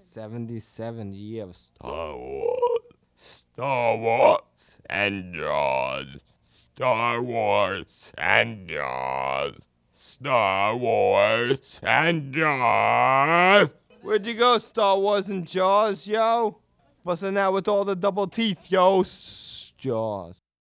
77 years of Star Wars. Star Wars and Jaws. Star Wars and Jaws. Star Wars and Jaws. Where'd you go, Star Wars and Jaws, yo? Busting out with all the double teeth, yo. Jaws.